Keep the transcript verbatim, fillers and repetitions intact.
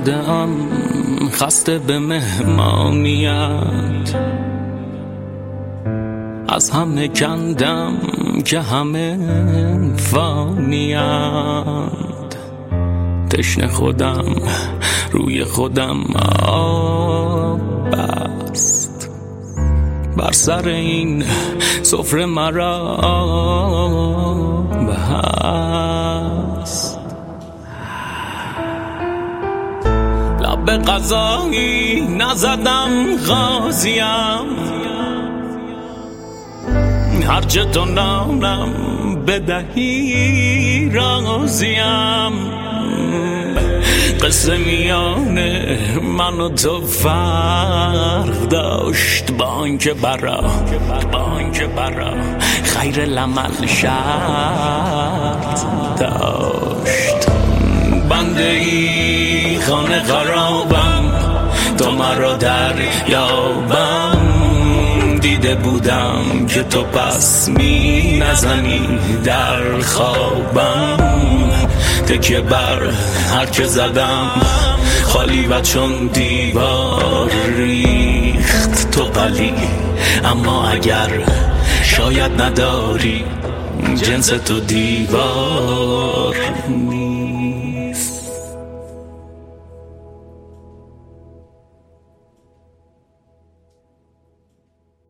آمدم خسته به مهمانیت، از همه کندم که همه فانیت. تشنه خودم روی خودم آب بست، بر سر این سفره مرا بست. لب به قضایی نزدم غازیم، هرچه تو نانم بدهی راضیم. قصه میانه من و تو فرق داشت، با آنکه برا با آنکه برا خیر العمل شرط داشت. بنده ای خانه خرابم، تو مرا در یابم. دیده بودم که تو پس می نزنی در خوابم. تکیه بر هر که زدم خالی و چون دیوار ریخت تو پلی. اما اگر شاید نداری جنس تو دیوار